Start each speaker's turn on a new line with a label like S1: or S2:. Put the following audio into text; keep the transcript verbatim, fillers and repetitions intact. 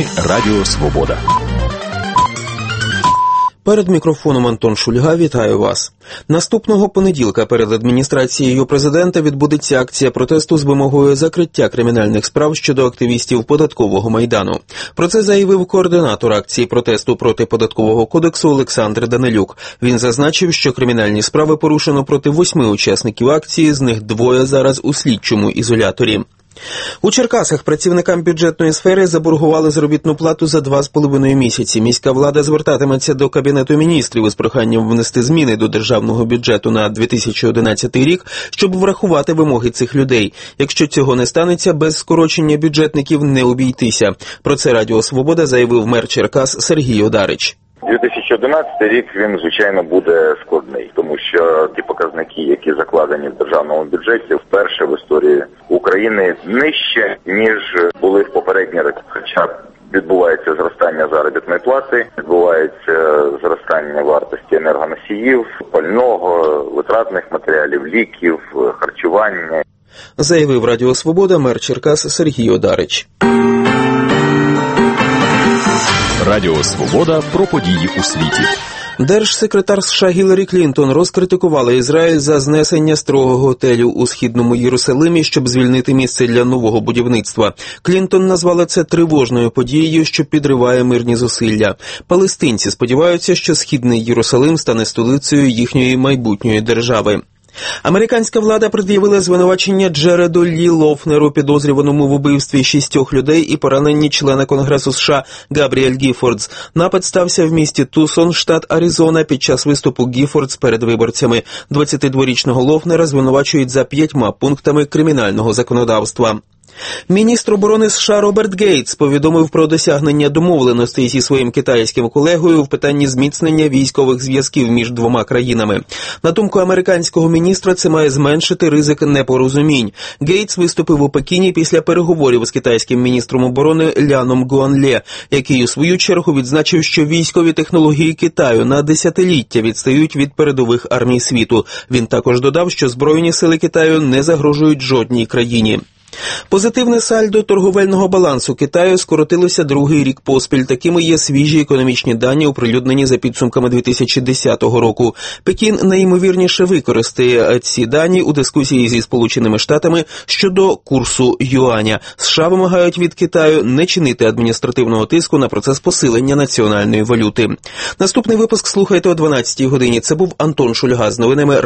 S1: ефірі Радіо Свобода.
S2: Перед мікрофоном Антон Шульга, вітаю вас. Наступного понеділка перед адміністрацією президента відбудеться акція протесту з вимогою закриття кримінальних справ щодо активістів податкового майдану. Про це заявив координатор акції протесту проти податкового кодексу Олександр Данилюк. Він зазначив, що кримінальні справи порушено проти восьми учасників акції, з них двоє зараз у слідчому ізоляторі. У Черкасах працівникам бюджетної сфери заборгували заробітну плату за два з половиною місяці. Міська влада звертатиметься до Кабінету міністрів із проханням внести зміни до державного бюджету на дві тисячі одинадцятий рік, щоб врахувати вимоги цих людей. Якщо цього не станеться, без скорочення бюджетників не обійтися. Про це Радіо Свобода заявив мер Черкас Сергій Одарич.
S3: дві тисячі одинадцятий рік, він, звичайно, буде складний, тому що ті показники, які закладені в державному бюджеті, вперше в історії України нижче, ніж були в попередні роки. Хоча відбувається зростання заробітної плати, відбувається зростання вартості енергоносіїв, пального, витратних матеріалів, ліків, харчування.
S2: Заявив Радіо Свобода мер Черкас Сергій Одарич.
S1: Радіо Свобода про події у світі.
S2: Держсекретар США Гіларі Клінтон розкритикувала Ізраїль за знесення строгого готелю у східному Єрусалимі, щоб звільнити місце для нового будівництва. Клінтон назвала це тривожною подією, що підриває мирні зусилля. Палестинці сподіваються, що східний Єрусалим стане столицею їхньої майбутньої держави. Американська влада пред'явила звинувачення Джереду Лі Лофнеру, підозрюваному в убивстві шістьох людей і пораненні члена Конгресу США Габріель Гіфордс. Напад стався в місті Тусон, штат Аризона, під час виступу Гіфордс перед виборцями. двадцятидворічного Лофнера звинувачують за п'ятьма пунктами кримінального законодавства. Міністр оборони США Роберт Гейтс повідомив про досягнення домовленостей зі своїм китайським колегою в питанні зміцнення військових зв'язків між двома країнами. На думку американського міністра, це має зменшити ризик непорозумінь. Гейтс виступив у Пекіні після переговорів з китайським міністром оборони Ляном Гуанле, який у свою чергу відзначив, що військові технології Китаю на десятиліття відстають від передових армій світу. Він також додав, що Збройні сили Китаю не загрожують жодній країні. Позитивне сальдо торговельного балансу Китаю скоротилося другий рік поспіль. Такими є свіжі економічні дані, оприлюднені за підсумками дві тисячі десятого року. Пекін найімовірніше використає ці дані у дискусії зі Сполученими Штатами щодо курсу юаня. США вимагають від Китаю не чинити адміністративного тиску на процес посилення національної валюти. Наступний випуск слухайте о дванадцятій годині. Це був Антон Шульга з новинами